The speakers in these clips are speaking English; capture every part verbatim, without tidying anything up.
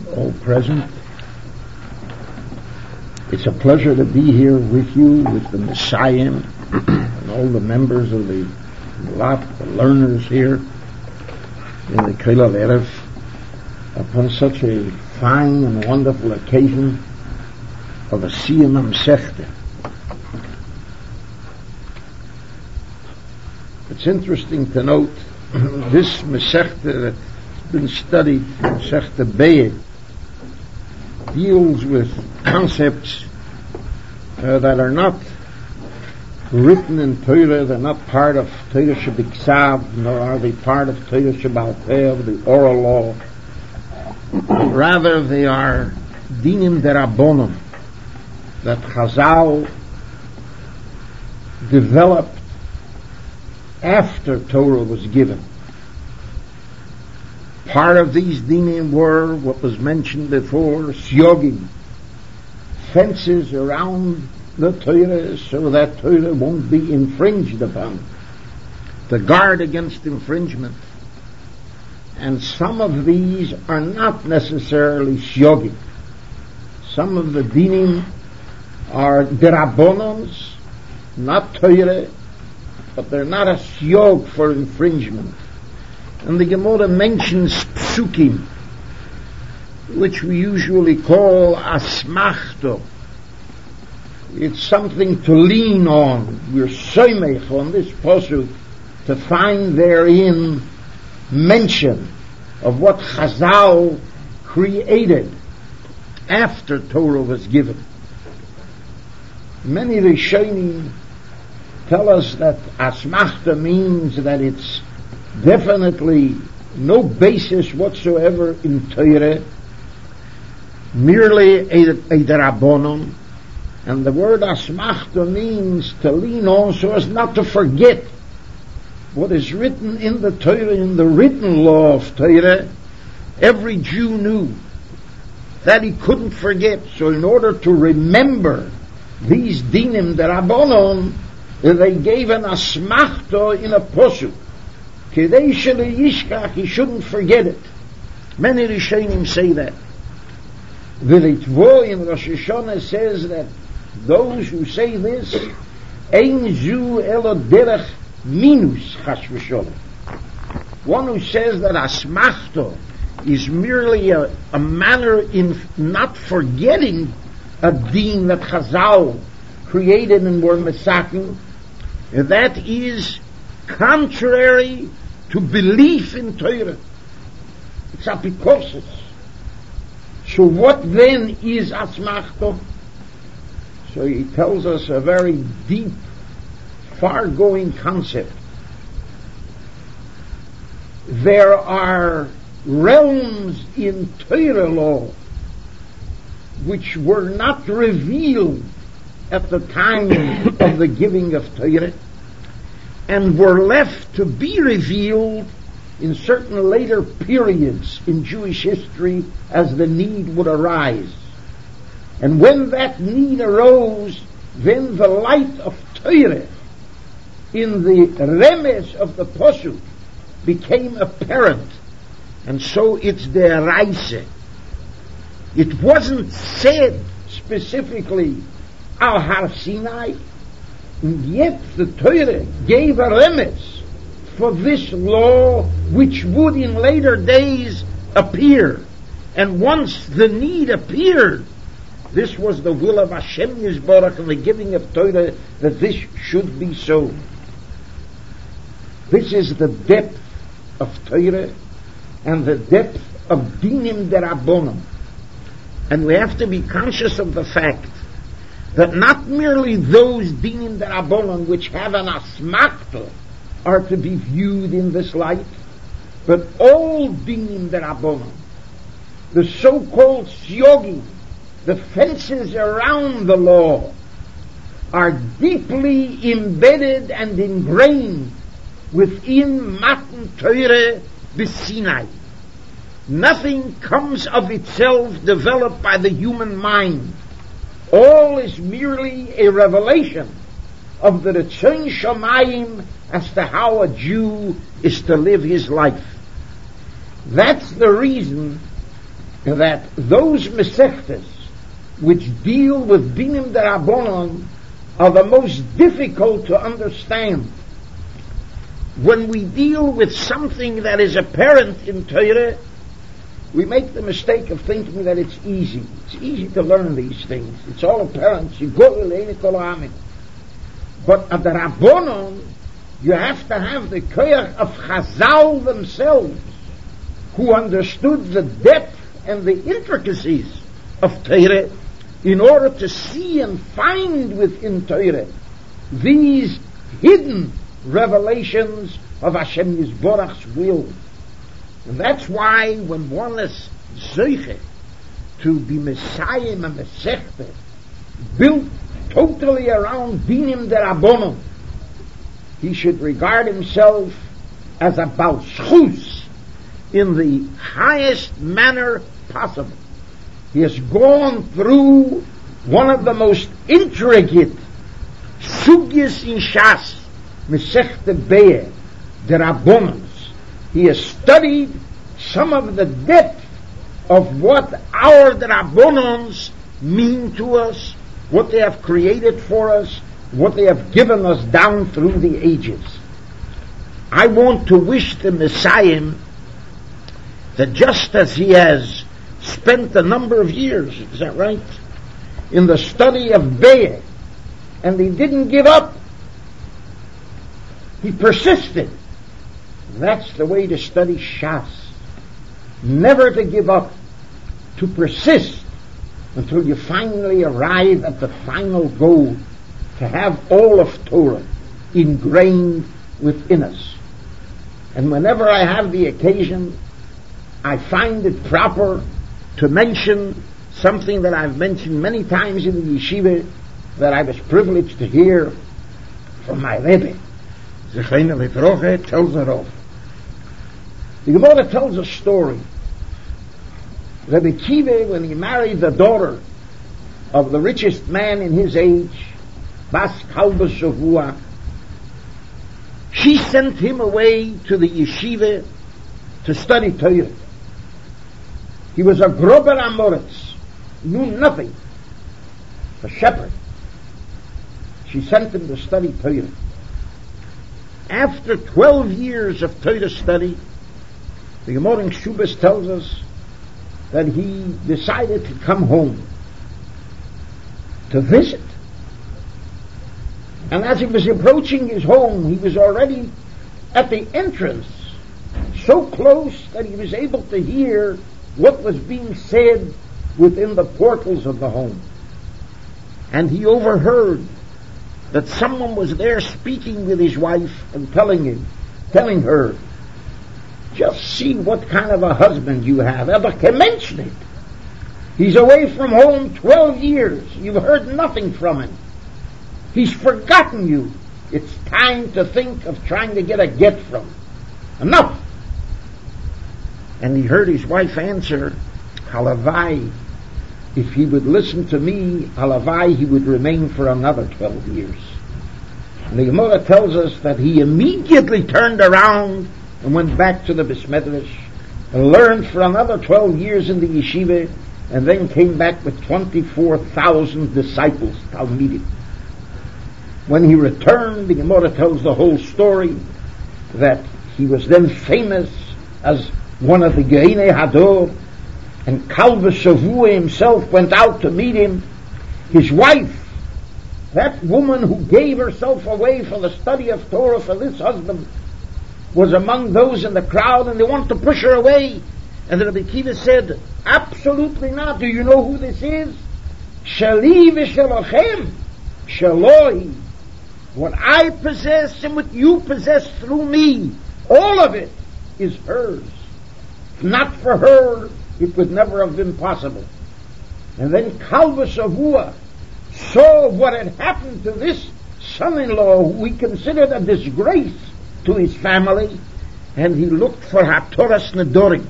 all present. It's a pleasure to be here with you, with the Messiah and all the members of the lot, the learners here in the Kollel Erev, upon such a fine and wonderful occasion of a Siyum Masechta. It's interesting to note this Masechta that's been studied, Masechta Be'ed, deals with concepts uh, that are not written in Torah. They're not part of Torah Shebiksav, nor are they part of Torah Shebal Peh, the oral law. But rather they are dinim derabonim that Chazal developed after Torah was given. Part of these dinim were what was mentioned before, syogim, fences around the Torah so that Torah won't be infringed upon, to guard against infringement. And some of these are not necessarily syogim. Some of the dinim are derabonons, not Torah, but they're not a syog for infringement. And the Gemara mentions psukim, which we usually call asmachto. It's something to lean on. We're soymech on this pasuk to find therein mention of what Chazal created after Torah was given. Many Rishonim tell us that asmachta means that it's definitely no basis whatsoever in Torah, merely a, a derabonon, and the word asmachta means to lean on so as not to forget what is written in the Torah, in the written law of Torah. Every Jew knew that he couldn't forget, so in order to remember these dinim derabonon, they gave an asmachta in a posuk. Kedei shelo yishkach, he shouldn't forget it. Many Rishonim say that. The Ritvo in Rosh Hashanah says that those who say this, ein zu elo derech minus chas v'sholem. One who says that asmachto is merely a, a manner in not forgetting a deen that Chazal created and were mesaking, that is contrary to belief in Torah. It's apikosis. So what then is asmachto? So he tells us a very deep, far-going concept. There are realms in Torah law which were not revealed at the time of the giving of Torah, and were left to be revealed in certain later periods in Jewish history as the need would arise. And when that need arose, then the light of Torah in the remes of the posuk became apparent, and so it's deraisa. It wasn't said specifically Al Har Sinai, and yet the Torah gave a remes for this law which would in later days appear. And once the need appeared, this was the will of Hashem Yisborach in the giving of Torah that this should be so. This is the depth of Torah and the depth of dinim derabonim. And we have to be conscious of the fact that not merely those dinim derabonim which have an asmachta are to be viewed in this light, but all dinim derabonim, the so-called syogim, the fences around the law, are deeply embedded and ingrained within Matan Torah b'Sinai. Nothing comes of itself developed by the human mind. All is merely a revelation of the Retzon Shamayim as to how a Jew is to live his life. That's the reason that those Mesechtes which deal with Dinim D'Rabbanan are the most difficult to understand. When we deal with something that is apparent in Torah, we make the mistake of thinking that it's easy. It's easy to learn these things. It's all apparent. But at the Rabbanon, you have to have the koyach of Chazal themselves, who understood the depth and the intricacies of Torah, in order to see and find within Torah these hidden revelations of Hashem Yisborach's will. And that's why when one is Zeiche to be Messiah and Mesechta, built totally around Dinim D'Rabbanan, he should regard himself as a Baal Schus in the highest manner possible. He has gone through one of the most intricate sugyas in Shas, Mesechta Be'er, the Rabbanans. He has studied some of the depth of what our Rabbanans mean to us, what they have created for us, what they have given us down through the ages. I want to wish the Messiah that just as he has spent a number of years, is that right, in the study of Be'er, and he didn't give up, he persisted. That's the way to study Shas. Never to give up, to persist until you finally arrive at the final goal, to have all of Torah ingrained within us. And whenever I have the occasion, I find it proper to mention something that I've mentioned many times in the yeshiva, that I was privileged to hear from my Rebbe. Zechleiner Litroche tells it off. The Gemara tells a story. Rebbe Kiva, when he married the daughter of the richest man in his age, Bas Kalba Shavua, she sent him away to the yeshiva to study Torah. He was a grober amoritz, knew nothing, a shepherd. She sent him to study Torah. After twelve years of Torah study, the Gemara in Shubas tells us that he decided to come home to visit. And as he was approaching his home, he was already at the entrance, so close that he was able to hear what was being said within the portals of the home. And he overheard that someone was there speaking with his wife and telling him, telling her, just see what kind of a husband you have. Ever can mention it. He's away from home twelve years. You've heard nothing from him. He's forgotten you. It's time to think of trying to get a get from him. Enough. And he heard his wife answer, Halavai, if he would listen to me, Halavai, he would remain for another twelve years. And the Gemara tells us that he immediately turned around and went back to the Beis Medrash and learned for another twelve years in the yeshiva, and then came back with twenty-four thousand disciples, Talmidim. When he returned, the Gemara tells the whole story, that he was then famous as one of the Geinei Hador, and Kalva Shavua himself went out to meet him. His wife, that woman who gave herself away for the study of Torah for this husband, was among those in the crowd, and they wanted to push her away. And the Rebbe Kiva said, absolutely not. Do you know who this is? Shali v'shelochem, shaloi. What I possess and what you possess through me, all of it is hers. If not for her, it would never have been possible. And then Kalva Shavua saw what had happened to this son-in-law, who we considered a disgrace to his family, and he looked for Hatoras Nedorim.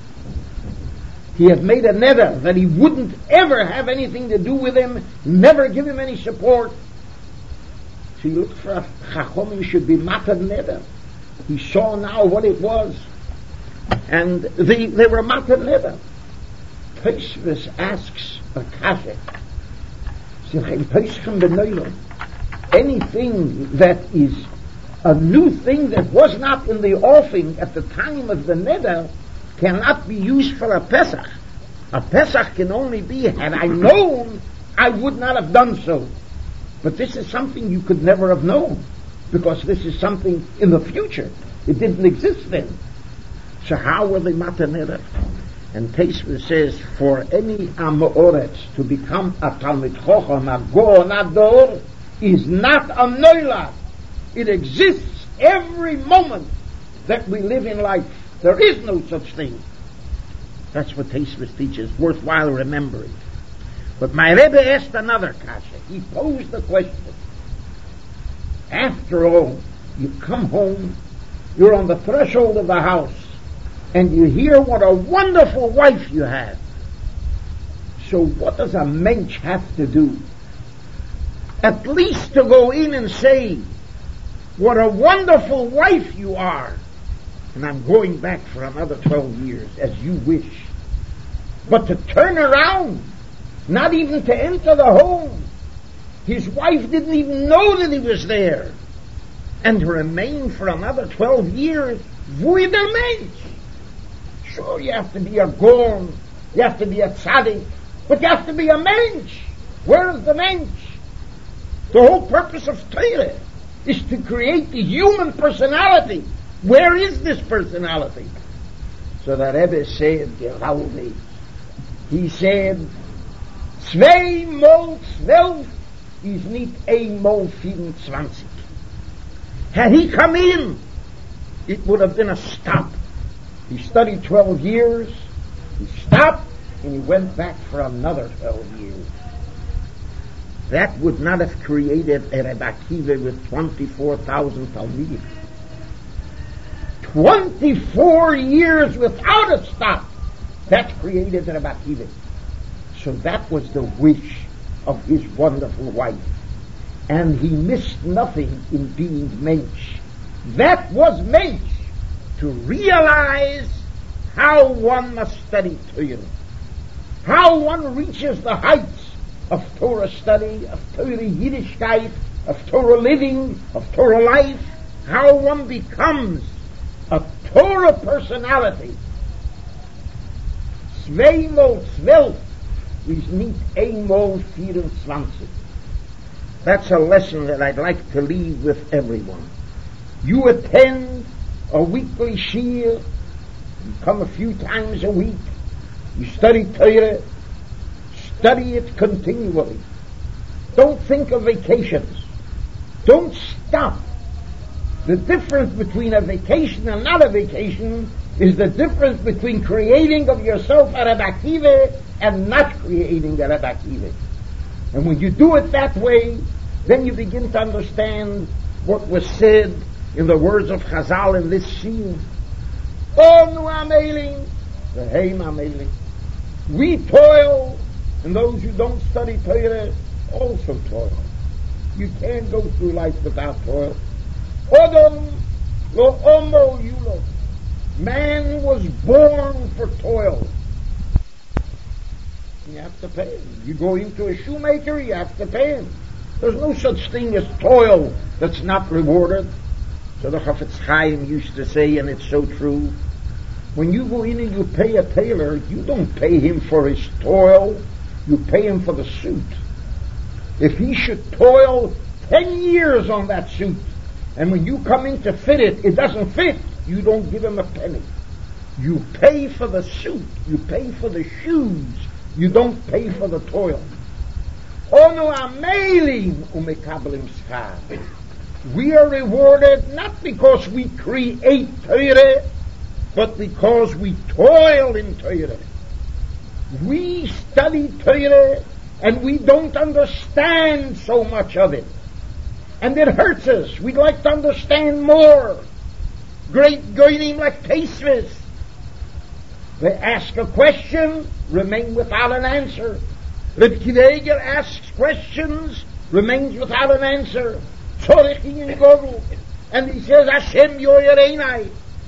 He had made a neder that he wouldn't ever have anything to do with him, never give him any support. So he looked for a Chachomim should be matar neder. He saw now what it was, and they, they were matar neder. Tosfos asks a kasha. Anything that is a new thing that was not in the offing at the time of the neder cannot be used for a Pesach. A Pesach can only be, had I known, I would not have done so. But this is something you could never have known, because this is something in the future. It didn't exist then. So how will they matter neder? And Tosfos says, for any Amoretz to become a Talmid Chacham, a Gaon Ador, is not a Neulad. It exists every moment that we live in life. There is no such thing. That's what Tosfos teaches, worthwhile remembering. But my Rebbe asked another kasha. He posed the question. After all, you come home, you're on the threshold of the house, and you hear what a wonderful wife you have. So what does a mensch have to do? At least to go in and say, what a wonderful wife you are. And I'm going back for another twelve years, as you wish. But to turn around, not even to enter the home. His wife didn't even know that he was there. And to remain for another twelve years, vui der Mensch. Sure, you have to be a gorn, you have to be a tzaddik, but you have to be a mensch. Where is the mensch? The whole purpose of Torah is to create the human personality. Where is this personality? So the Rebbe said, Geraldi, he said, Zwei mal zwölf is nicht ein mal vierundzwanzig. Had he come in, it would have been a stop. He studied twelve years, he stopped, and he went back for another twelve years. That would not have created a Rebbe Akiva with twenty-four thousand Talmidim. twenty-four years without a stop. That created a Rebbe Akiva. So that was the wish of his wonderful wife. And he missed nothing in being mensch. That was mensch. To realize how one must study Torah. How one reaches the heights of Torah study, of Torah Yiddishkeit, of Torah living, of Torah life. How one becomes a Torah personality. Zweimal zwölf is nicht einmal vierundzwanzig. That's a lesson that I'd like to leave with everyone. You attend a weekly shiur, you come a few times a week, you study Torah, study it continually. Don't think of vacations. Don't stop. The difference between a vacation and not a vacation is the difference between creating of yourself a Rebbe Akiva and not creating a Rebbe Akiva. And when you do it that way, then you begin to understand what was said in the words of Chazal in this scene. Onu ameling, v'heim ameling. We toil, and those who don't study Torah also toil. You can't go through life without toil. Odom lo omo yulo. Man was born for toil. You have to pay him. You go into a shoemaker, you have to pay him. There's no such thing as toil that's not rewarded. So the Chafetz Chaim used to say, and it's so true, when you go in and you pay a tailor, you don't pay him for his toil, you pay him for the suit. If he should toil ten years on that suit, and when you come in to fit it, it doesn't fit, you don't give him a penny. You pay for the suit, you pay for the shoes, you don't pay for the toil. Onu amelim umekablim schar. We are rewarded not because we create Torah, but because we toil in Torah. We study Torah and we don't understand so much of it. And it hurts us. We'd like to understand more. Great goyim like Tosfos. They ask a question, remain without an answer. Reb Akiva Eiger asks questions, remains without an answer. And he says, Hashem yoyer einai.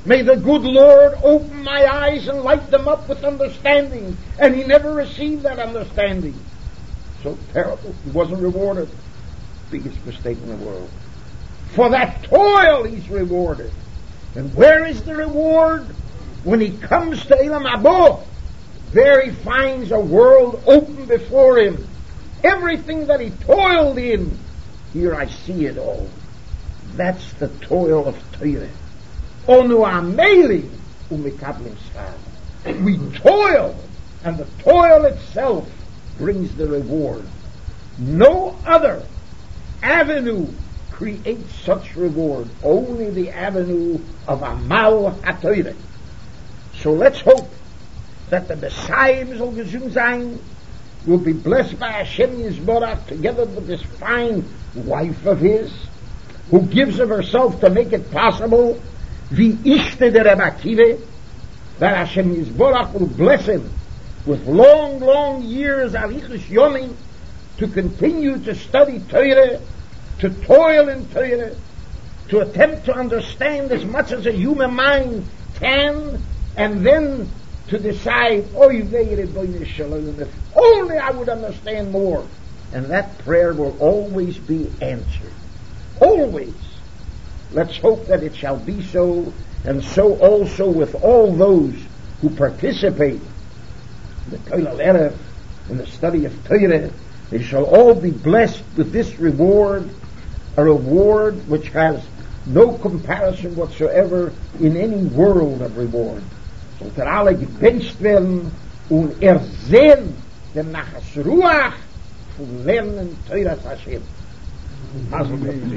May the good Lord open my eyes and light them up with understanding. And he never received that understanding. So terrible. He wasn't rewarded. Biggest mistake in the world. For that toil he's rewarded. And where is the reward? When he comes to Elam Haba, there he finds a world open before him. Everything that he toiled in, here I see it all. That's the toil of Torah. Onu ameli umikablim schar. We toil, and the toil itself brings the reward. No other avenue creates such reward. Only the avenue of Amal HaTorah. So let's hope that the Messiah will gesund sein, will be blessed by Hashem Yisborach together with this fine wife of his, who gives of herself to make it possible, wie Ishte der Rebbe Akiva, that Hashem Yisborach will bless him with long, long years Arichus Yomim to continue to study Torah, to toil in Torah, to attempt to understand as much as a human mind can, and then to decide, oh, you made it, if only I would understand more. And that prayer will always be answered. Always. Let's hope that it shall be so, and so also with all those who participate in the Kollel Erev, in the study of Torah. They shall all be blessed with this reward, a reward which has no comparison whatsoever in any world of reward. So that alle gebencht werden und ersehen dem Nachas Ruach von Lernen Teuras Hashem. Mazel tov.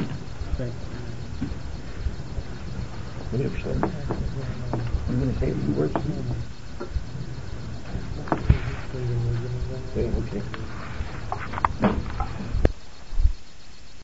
What are you saying? I'm going to say a few words. Okay, okay.